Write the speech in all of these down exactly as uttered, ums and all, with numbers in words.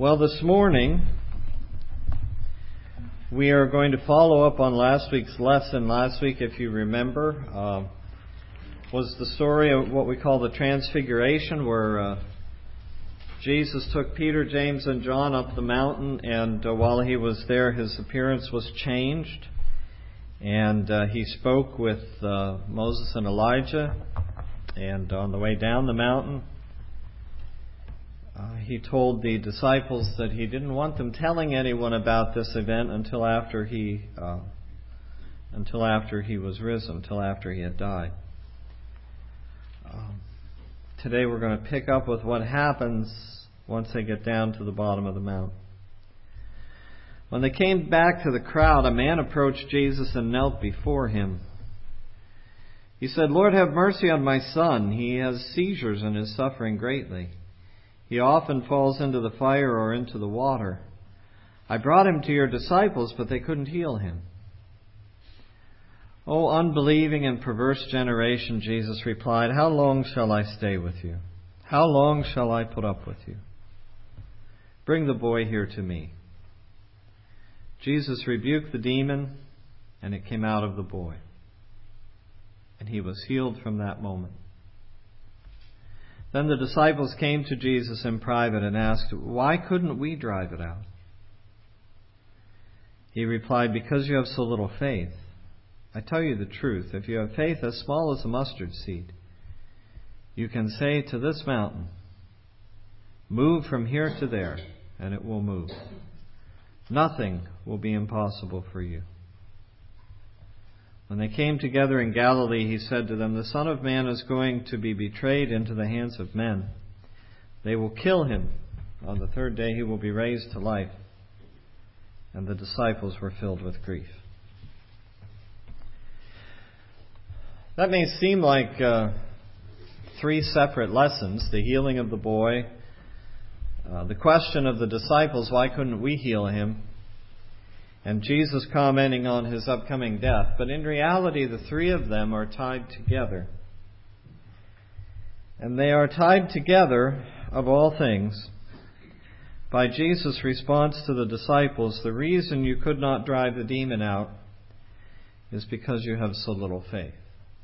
Well, this morning we are going to follow up on last week's lesson. Last week, if you remember, uh, was the story of what we call the Transfiguration, where uh, Jesus took Peter, James, and John up the mountain, and uh, while he was there, his appearance was changed, and uh, he spoke with uh, Moses and Elijah, and on the way down the mountain, Uh, he told the disciples that he didn't want them telling anyone about this event until after he uh, until after he was risen, until after he had died. Um, today we're going to pick up with what happens once they get down to the bottom of the mountain. When they came back to the crowd, a man approached Jesus and knelt before him. He said, "Lord, have mercy on my son. He has seizures and is suffering greatly. He often falls into the fire or into the water. I brought him to your disciples, but they couldn't heal him." "O unbelieving and perverse generation," Jesus replied, "how long shall I stay with you? How long shall I put up with you? Bring the boy here to me." Jesus rebuked the demon, and it came out of the boy. And he was healed from that moment. Then the disciples came to Jesus in private and asked, "Why couldn't we drive it out?" He replied, "Because you have so little faith. I tell you the truth, if you have faith as small as a mustard seed, you can say to this mountain, 'Move from here to there,' and it will move. Nothing will be impossible for you." When they came together in Galilee, he said to them, "The Son of Man is going to be betrayed into the hands of men. They will kill him. On the third day he will be raised to life." And the disciples were filled with grief. That may seem like uh, three separate lessons: the healing of the boy, uh, the question of the disciples, "Why couldn't we heal him?" and Jesus commenting on his upcoming death. But in reality, the three of them are tied together. And they are tied together, of all things, by Jesus' response to the disciples. "The reason you could not drive the demon out is because you have so little faith."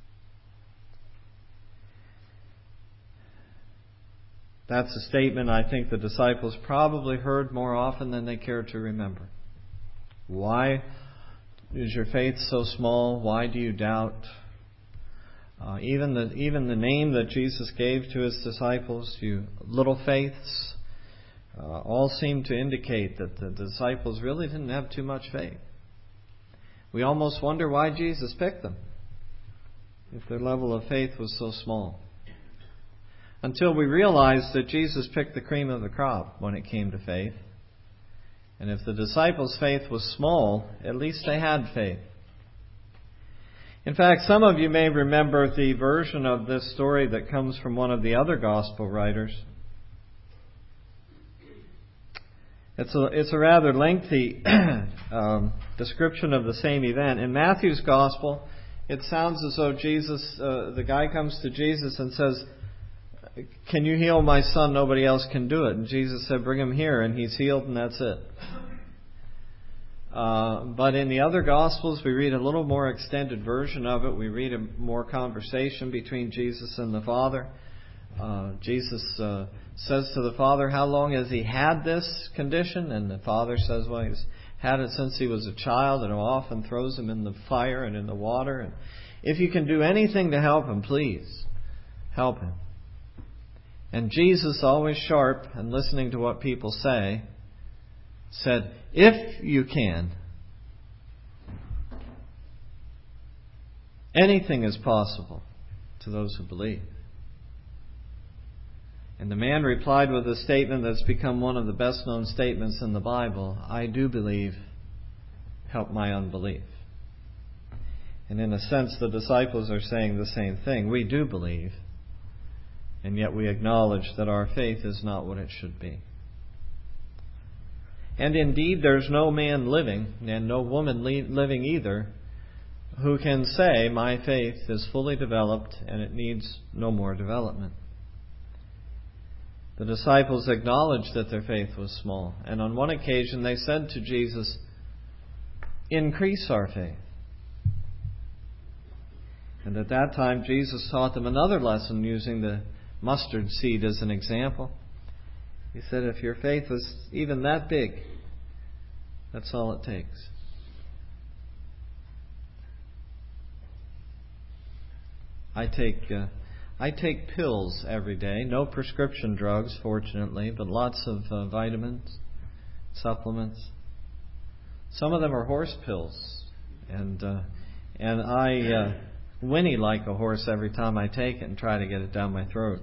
That's a statement I think the disciples probably heard more often than they cared to remember. Why is your faith so small? Why do you doubt? Uh, even the even the name that Jesus gave to his disciples, "you little faiths," uh, all seem to indicate that the disciples really didn't have too much faith. We almost wonder why Jesus picked them, if their level of faith was so small. Until we realize that Jesus picked the cream of the crop when it came to faith. And if the disciples' faith was small, at least they had faith. In fact, some of you may remember the version of this story that comes from one of the other gospel writers. It's a, it's a rather lengthy um, description of the same event. In Matthew's gospel, it sounds as though Jesus, uh, the guy comes to Jesus and says, "Can you heal my son? Nobody else can do it." And Jesus said, "Bring him here," and he's healed, and that's it. Uh, but in the other Gospels, we read a little more extended version of it. We read a more conversation between Jesus and the Father. Uh, Jesus uh, says to the Father, "How long has he had this condition?" And the Father says, "Well, he's had it since he was a child, and often throws him in the fire and in the water. And if you can do anything to help him, please help him." And Jesus, always sharp and listening to what people say, said, "If you can, anything is possible to those who believe." And the man replied with a statement that's become one of the best known statements in the Bible: "I do believe, help my unbelief." And in a sense, the disciples are saying the same thing. We do believe, and yet we acknowledge that our faith is not what it should be. And indeed, there's no man living, and no woman living either, who can say, "My faith is fully developed and it needs no more development." The disciples acknowledged that their faith was small. And on one occasion they said to Jesus, "Increase our faith." And at that time Jesus taught them another lesson using the mustard seed as an example. He said, if your faith was even that big, that's all it takes. I take uh, I take pills every day. No prescription drugs, fortunately, but lots of uh, vitamins, supplements. Some of them are horse pills, and uh, and I uh, whinny like a horse every time I take it and try to get it down my throat.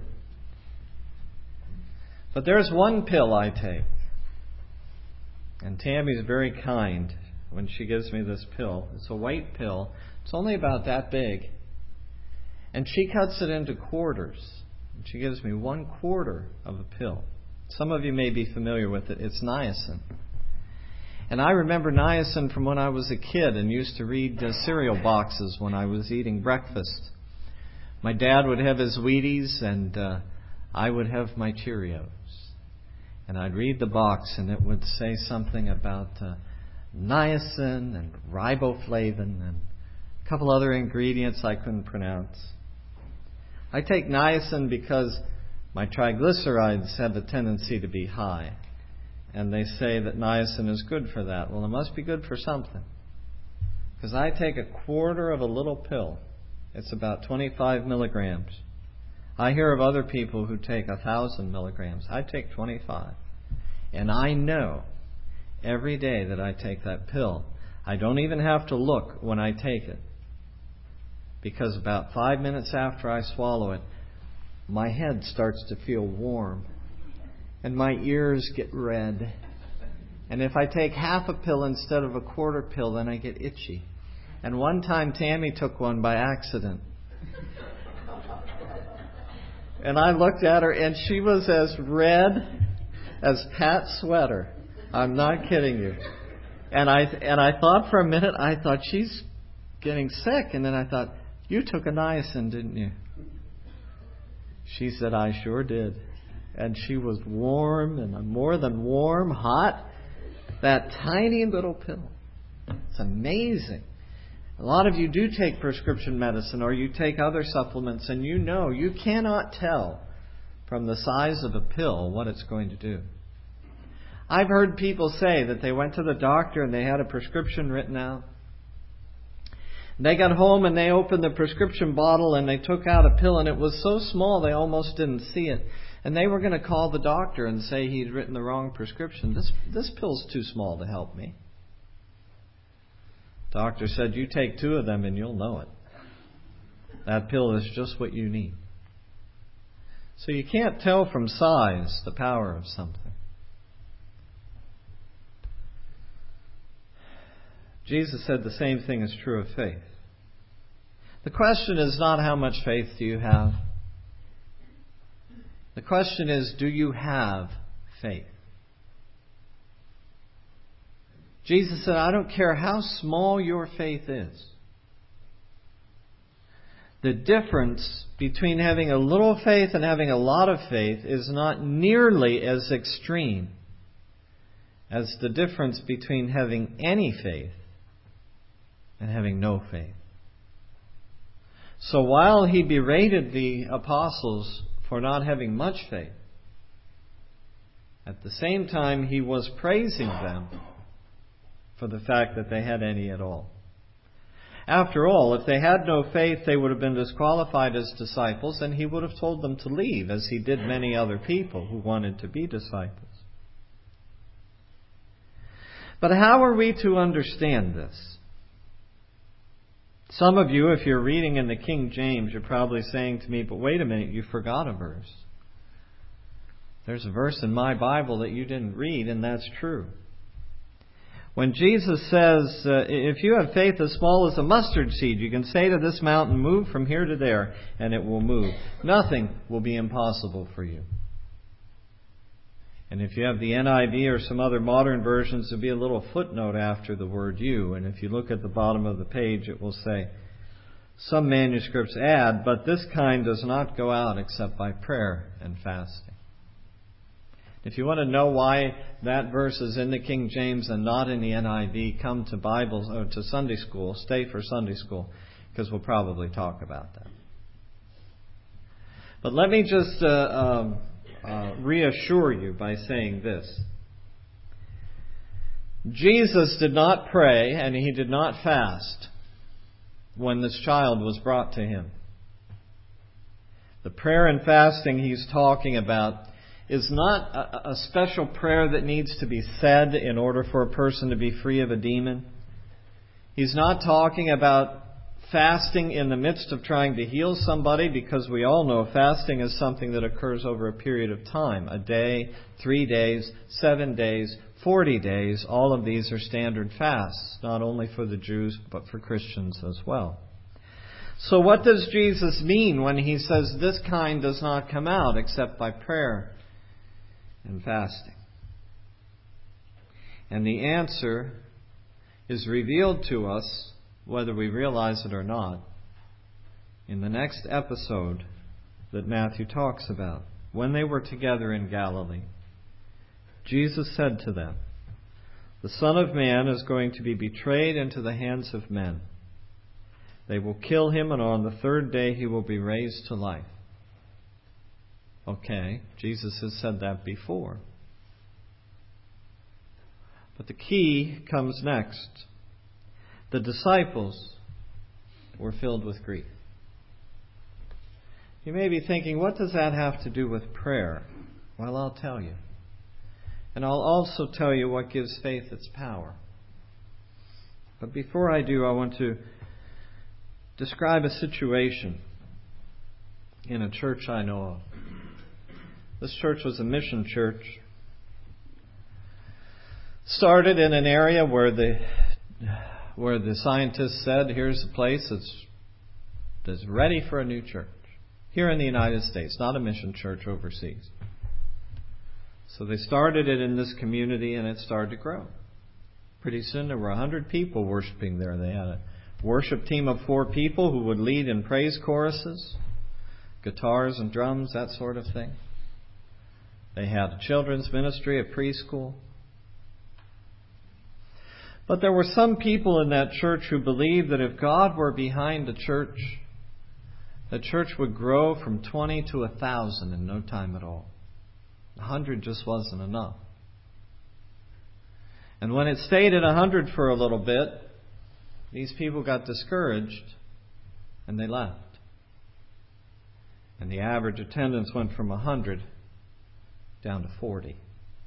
But there's one pill I take, and Tammy's very kind when she gives me this pill. It's a white pill. It's only about that big. And she cuts it into quarters. And she gives me one quarter of a pill. Some of you may be familiar with it. It's niacin. And I remember niacin from when I was a kid and used to read uh, cereal boxes when I was eating breakfast. My dad would have his Wheaties and uh, I would have my Cheerios. And I'd read the box and it would say something about uh, niacin and riboflavin and a couple other ingredients I couldn't pronounce. I take niacin because my triglycerides have a tendency to be high. And they say that niacin is good for that. Well, it must be good for something. Because I take a quarter of a little pill. It's about twenty-five milligrams. I hear of other people who take a thousand milligrams. I take twenty-five. And I know every day that I take that pill, I don't even have to look when I take it. Because about five minutes after I swallow it, my head starts to feel warm. And my ears get red. And if I take half a pill instead of a quarter pill, then I get itchy. And one time Tammy took one by accident. And I looked at her and she was as red as Pat's sweater. I'm not kidding you. And I and I thought for a minute, I thought she's getting sick. And then I thought, you took a niacin, didn't you? She said, I sure did. And she was warm and more than warm, hot. That tiny little pill. It's amazing. A lot of you do take prescription medicine or you take other supplements and you know you cannot tell from the size of a pill what it's going to do. I've heard people say that they went to the doctor and they had a prescription written out. They got home and they opened the prescription bottle and they took out a pill and it was so small they almost didn't see it. And they were going to call the doctor and say he'd written the wrong prescription. This, this pill's too small to help me. Doctor said, you take two of them and you'll know it. That pill is just what you need. So you can't tell from size the power of something. Jesus said the same thing is true of faith. The question is not how much faith do you have. The question is, do you have faith? Jesus said, I don't care how small your faith is. The difference between having a little faith and having a lot of faith is not nearly as extreme as the difference between having any faith and having no faith. So while he berated the apostles for not having much faith, at the same time he was praising them for the fact that they had any at all. After all, if they had no faith, they would have been disqualified as disciples, and he would have told them to leave, as he did many other people who wanted to be disciples. But how are we to understand this? Some of you, if you're reading in the King James, you're probably saying to me, but wait a minute, you forgot a verse. There's a verse in my Bible that you didn't read, and that's true. When Jesus says, uh, if you have faith as small as a mustard seed, you can say to this mountain, move from here to there, and it will move. Nothing will be impossible for you. And if you have the N I V or some other modern versions, there'll be a little footnote after the word you. And if you look at the bottom of the page, it will say, some manuscripts add, but this kind does not go out except by prayer and fasting. If you want to know why that verse is in the King James and not in the N I V, come to Bible or to Sunday school. Stay for Sunday school, because we'll probably talk about that. But let me just uh, um, uh, reassure you by saying this. Jesus did not pray and He did not fast when this child was brought to Him. The prayer and fasting He's talking about is not a, a special prayer that needs to be said in order for a person to be free of a demon. He's not talking about fasting in the midst of trying to heal somebody, because we all know fasting is something that occurs over a period of time. A day, three days, seven days, forty days. All of these are standard fasts, not only for the Jews but for Christians as well. So what does Jesus mean when He says this kind does not come out except by prayer and fasting? And the answer is revealed to us, whether we realize it or not, in the next episode that Matthew talks about. When they were together in Galilee, Jesus said to them, "The Son of Man is going to be betrayed into the hands of men. They will kill Him, and on the third day He will be raised to life." Okay, Jesus has said that before. But the key comes next. The disciples were filled with grief. You may be thinking, what does that have to do with prayer? Well, I'll tell you. And I'll also tell you what gives faith its power. But before I do, I want to describe a situation in a church I know of. This church was a mission church. Started in an area where the where the scientists said, here's a place that's, that's ready for a new church. Here in the United States, not a mission church overseas. So they started it in this community, and it started to grow. Pretty soon there were a hundred people worshiping there. They had a worship team of four people who would lead in praise choruses, guitars and drums, that sort of thing. They had a children's ministry, a preschool. But there were some people in that church who believed that if God were behind the church, the church would grow from twenty to a thousand in no time at all. A hundred just wasn't enough. And when it stayed at a hundred for a little bit, these people got discouraged and they left. And the average attendance went from a hundred down to forty.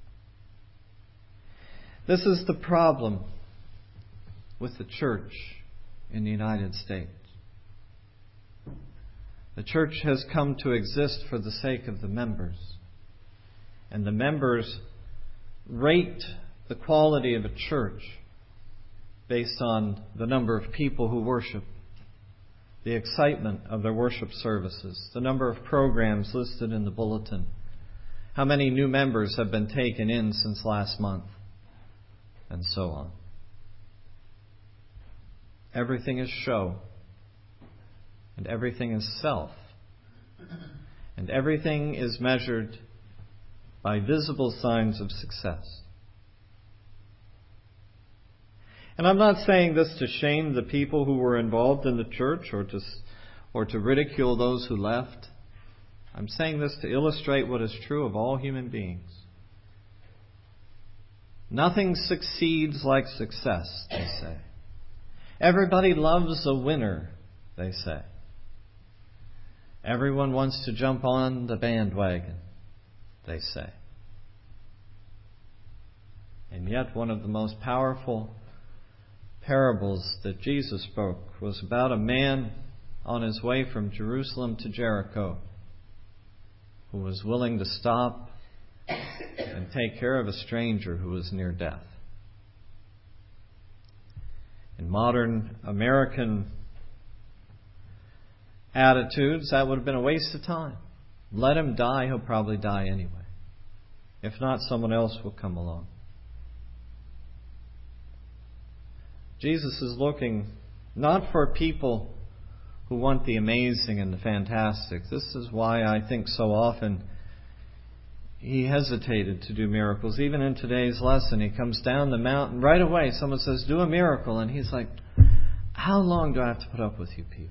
This is the problem with the church in the United States. The church has come to exist for the sake of the members. And the members rate the quality of a church based on the number of people who worship, the excitement of their worship services, the number of programs listed in the bulletin, how many new members have been taken in since last month, and so on. Everything is show, and everything is self, and everything is measured by visible signs of success. And I'm not saying this to shame the people who were involved in the church or to, or to ridicule those who left. I'm saying this to illustrate what is true of all human beings. Nothing succeeds like success, they say. Everybody loves a winner, they say. Everyone wants to jump on the bandwagon, they say. And yet one of the most powerful parables that Jesus spoke was about a man on his way from Jerusalem to Jericho who was willing to stop and take care of a stranger who was near death. In modern American attitudes, that would have been a waste of time. Let him die, he'll probably die anyway. If not, someone else will come along. Jesus is looking not for people who want the amazing and the fantastic. This is why I think so often he hesitated to do miracles. Even in today's lesson, he comes down the mountain. Right away, someone says, do a miracle. And he's like, how long do I have to put up with you people?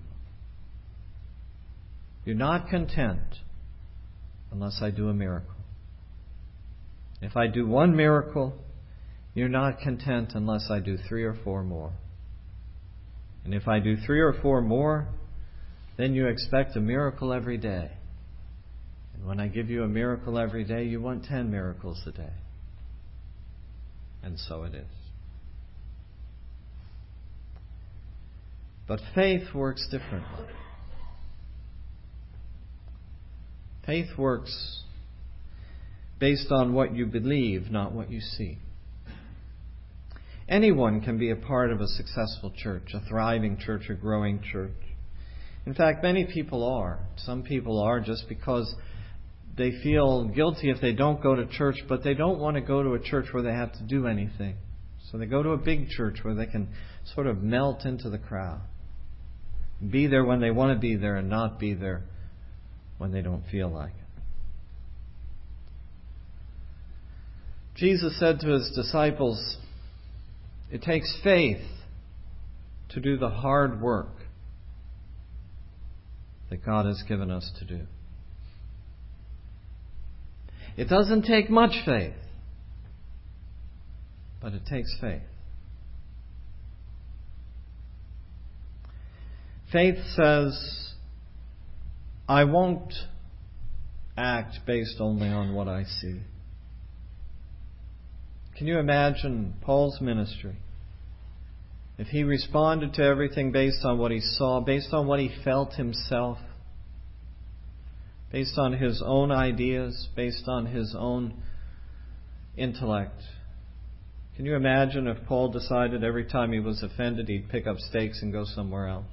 You're not content unless I do a miracle. If I do one miracle, you're not content unless I do three or four more. And if I do three or four more, then you expect a miracle every day. And when I give you a miracle every day, you want ten miracles a day. And so it is. But faith works differently. Faith works based on what you believe, not what you see. Anyone can be a part of a successful church, a thriving church, a growing church. In fact, many people are. Some people are just because they feel guilty if they don't go to church, but they don't want to go to a church where they have to do anything. So they go to a big church where they can sort of melt into the crowd. Be there when they want to be there and not be there when they don't feel like it. Jesus said to His disciples, it takes faith to do the hard work that God has given us to do. It doesn't take much faith, but it takes faith. Faith says, I won't act based only on what I see. Can you imagine Paul's ministry? If he responded to everything based on what he saw, based on what he felt himself, based on his own ideas, based on his own intellect. Can you imagine if Paul decided every time he was offended he'd pick up stakes and go somewhere else?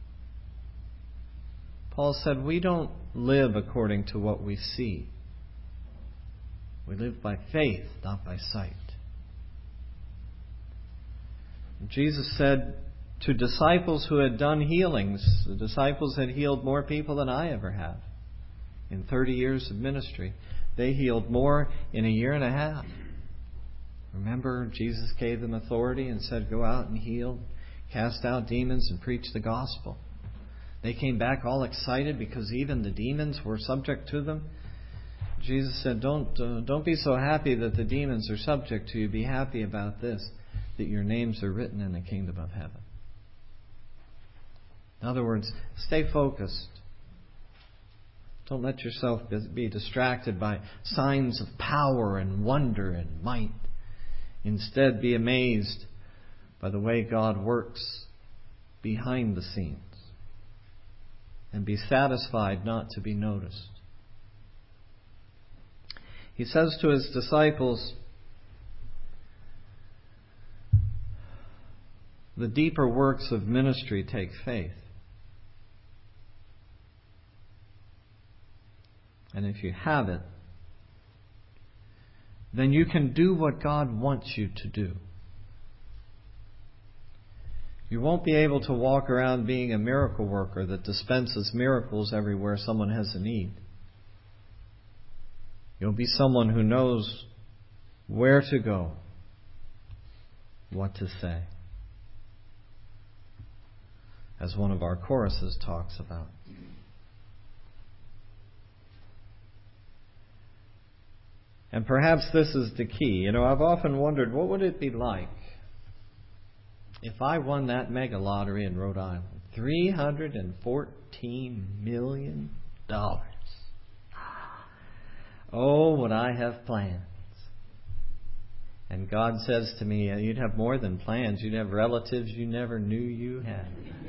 Paul said, we don't live according to what we see. We live by faith, not by sight. Jesus said to disciples who had done healings, the disciples had healed more people than I ever have. In thirty years of ministry, they healed more in a year and a half. Remember, Jesus gave them authority and said, go out and heal, cast out demons and preach the gospel. They came back all excited because even the demons were subject to them. Jesus said, don't, uh, don't be so happy that the demons are subject to you. Be happy about this, that your names are written in the kingdom of heaven. In other words, stay focused. Don't let yourself be distracted by signs of power and wonder and might. Instead, be amazed by the way God works behind the scenes. And be satisfied not to be noticed. He says to His disciples, the deeper works of ministry take faith. And if you have it, then you can do what God wants you to do. You won't be able to walk around being a miracle worker that dispenses miracles everywhere someone has a need. You'll be someone who knows where to go, what to say, as one of our choruses talks about. And perhaps this is the key. You know, I've often wondered, what would it be like if I won that mega lottery in Rhode Island? three hundred fourteen million dollars. Oh, would I have plans? And God says to me, you'd have more than plans. You'd have relatives you never knew you had.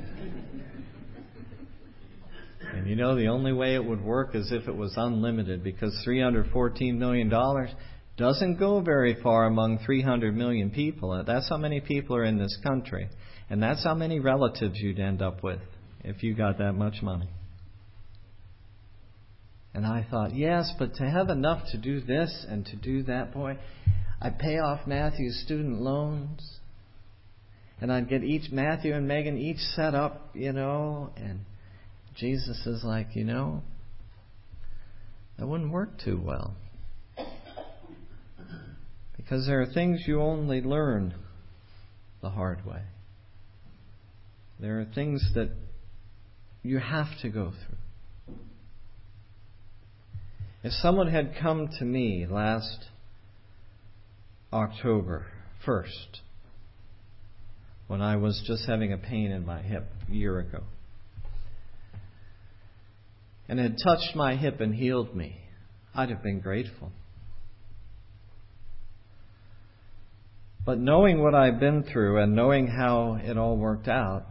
And you know, the only way it would work is if it was unlimited, because three hundred fourteen million dollars doesn't go very far among three hundred million people. That's how many people are in this country. And that's how many relatives you'd end up with if you got that much money. And I thought, yes, but to have enough to do this and to do that, boy, I'd pay off Matthew's student loans. And I'd get each, Matthew and Megan, each set up, you know. And Jesus is like, you know, that wouldn't work too well. Because there are things you only learn the hard way. There are things that you have to go through. If someone had come to me last October first, when I was just having a pain in my hip a year ago, and had touched my hip and healed me, I'd have been grateful. But knowing what I've been through and knowing how it all worked out,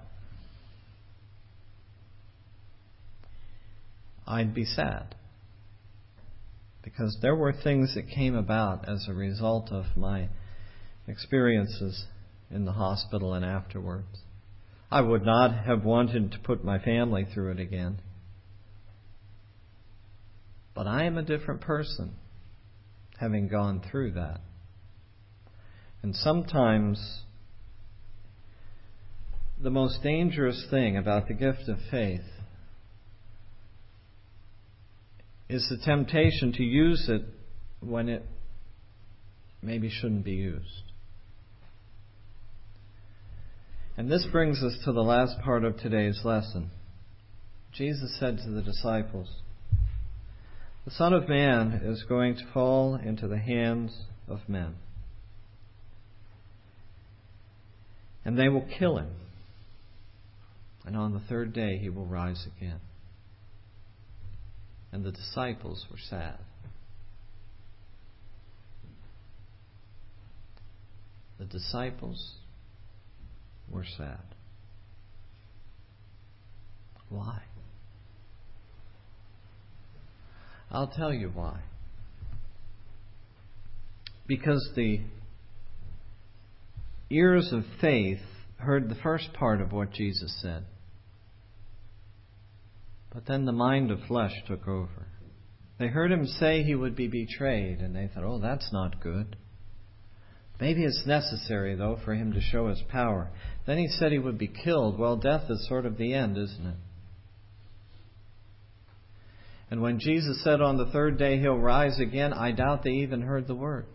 I'd be sad. Because there were things that came about as a result of my experiences in the hospital and afterwards. I would not have wanted to put my family through it again. But I am a different person, having gone through that. And sometimes the most dangerous thing about the gift of faith is the temptation to use it when it maybe shouldn't be used. And this brings us to the last part of today's lesson. Jesus said to the disciples, "The Son of Man is going to fall into the hands of men. And they will kill him. And on the third day he will rise again." And the disciples were sad. The disciples were sad. Why? I'll tell you why. Because the ears of faith heard the first part of what Jesus said. But then the mind of flesh took over. They heard him say he would be betrayed, and they thought, oh, that's not good. Maybe it's necessary, though, for him to show his power. Then he said he would be killed. Well, death is sort of the end, isn't it? And when Jesus said on the third day he'll rise again, I doubt they even heard the words.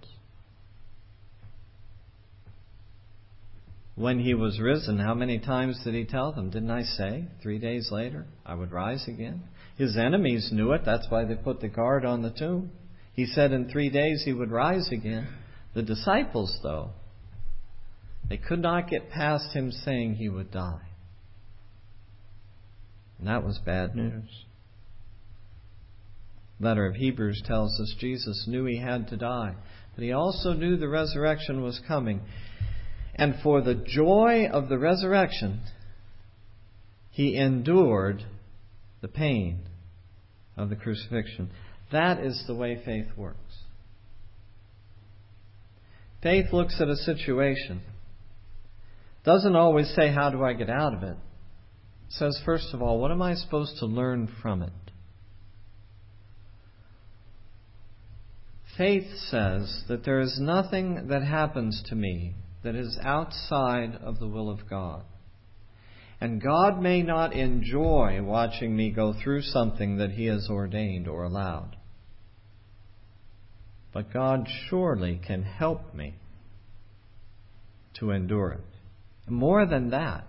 When he was risen, how many times did he tell them? Didn't I say three days later I would rise again? His enemies knew it. That's why they put the guard on the tomb. He said in three days he would rise again. The disciples, though, they could not get past him saying he would die. And that was bad news. The letter of Hebrews tells us Jesus knew he had to die, but he also knew the resurrection was coming. And for the joy of the resurrection, he endured the pain of the crucifixion. That is the way faith works. Faith looks at a situation, doesn't always say, how do I get out of it? It says, first of all, what am I supposed to learn from it? Faith says that there is nothing that happens to me that is outside of the will of God. And God may not enjoy watching me go through something that He has ordained or allowed. But God surely can help me to endure it. More than that,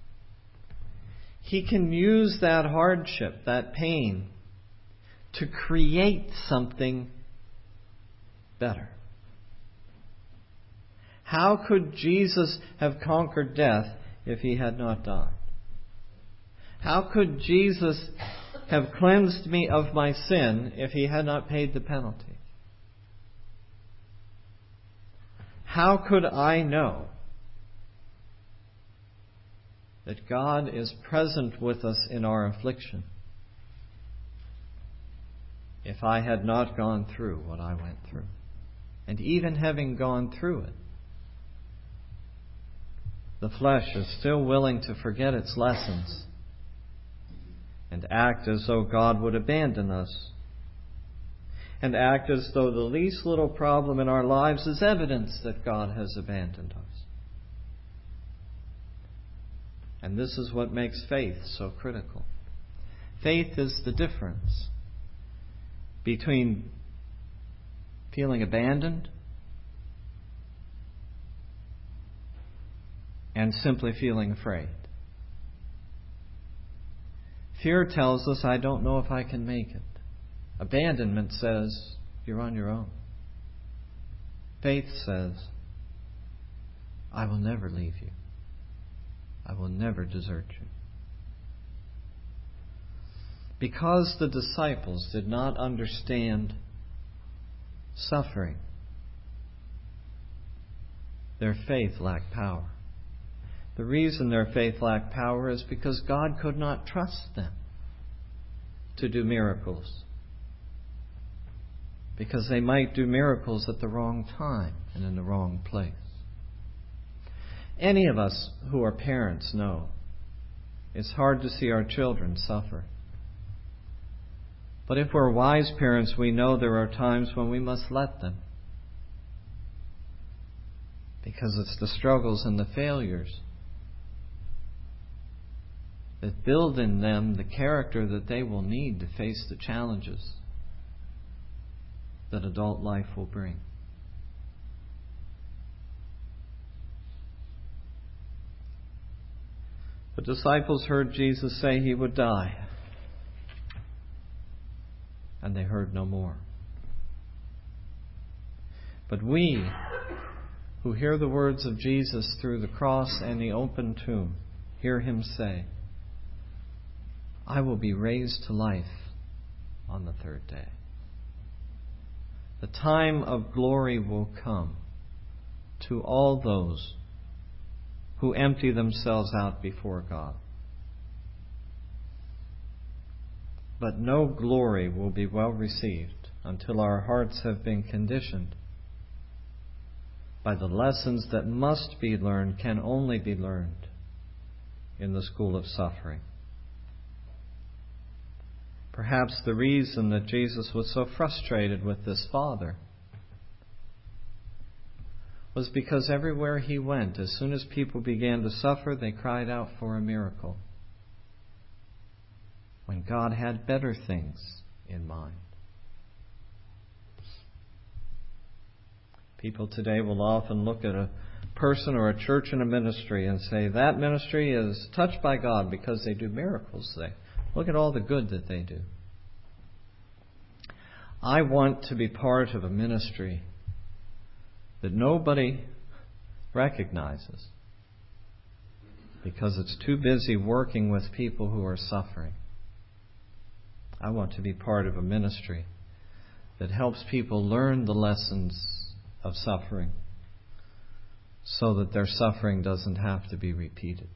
He can use that hardship, that pain, to create something better. How could Jesus have conquered death if He had not died? How could Jesus have cleansed me of my sin if He had not paid the penalty? How could I know that God is present with us in our affliction if I had not gone through what I went through? And even having gone through it, the flesh is still willing to forget its lessons and act as though God would abandon us, and act as though the least little problem in our lives is evidence that God has abandoned us. And this is what makes faith so critical. Faith is the difference between feeling abandoned and simply feeling afraid. Fear tells us, I don't know if I can make it. Abandonment says, you're on your own. Faith says, I will never leave you. I will never desert you. Because the disciples did not understand suffering, their faith lacked power. The reason their faith lacked power is because God could not trust them to do miracles. Because they might do miracles at the wrong time and in the wrong place. Any of us who are parents know it's hard to see our children suffer. But if we're wise parents, we know there are times when we must let them. Because it's the struggles and the failures that build in them the character that they will need to face the challenges that adult life will bring. The disciples heard Jesus say He would die, and they heard no more. But we, who hear the words of Jesus through the cross and the open tomb, hear Him say, I will be raised to life on the third day. The time of glory will come to all those who empty themselves out before God. But no glory will be well received until our hearts have been conditioned by the lessons that must be learned, can only be learned in the school of suffering. Perhaps the reason that Jesus was so frustrated with this father was because everywhere He went, as soon as people began to suffer, they cried out for a miracle, when God had better things in mind. People today will often look at a person or a church and a ministry and say, that ministry is touched by God because they do miracles there. Look at all the good that they do. I want to be part of a ministry that nobody recognizes because it's too busy working with people who are suffering. I want to be part of a ministry that helps people learn the lessons of suffering so that their suffering doesn't have to be repeated.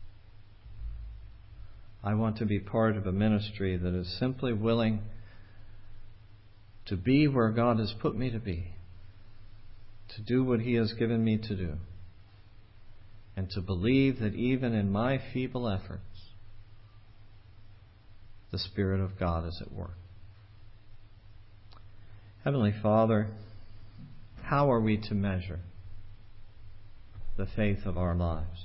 I want to be part of a ministry that is simply willing to be where God has put me to be, to do what He has given me to do, and to believe that even in my feeble efforts, the Spirit of God is at work. Heavenly Father, how are we to measure the faith of our lives?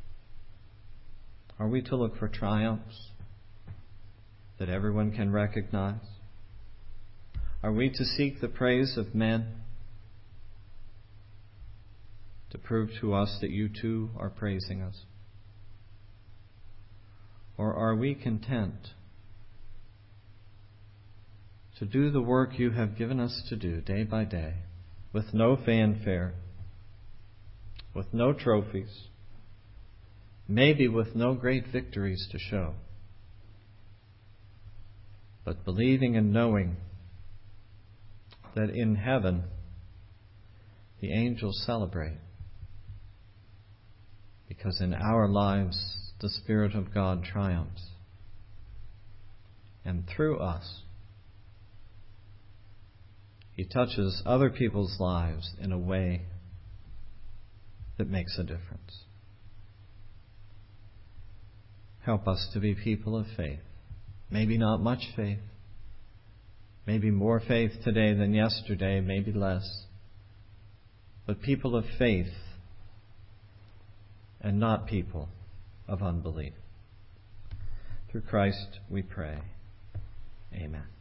Are we to look for triumphs that everyone can recognize? Are we to seek the praise of men to prove to us that you too are praising us? Or are we content to do the work you have given us to do day by day with no fanfare, with no trophies, maybe with no great victories to show, but believing and knowing that in heaven the angels celebrate, because in our lives the Spirit of God triumphs, and through us He touches other people's lives in a way that makes a difference. Help us to be people of faith. Maybe not much faith. Maybe more faith today than yesterday, maybe less. But people of faith and not people of unbelief. Through Christ we pray. Amen.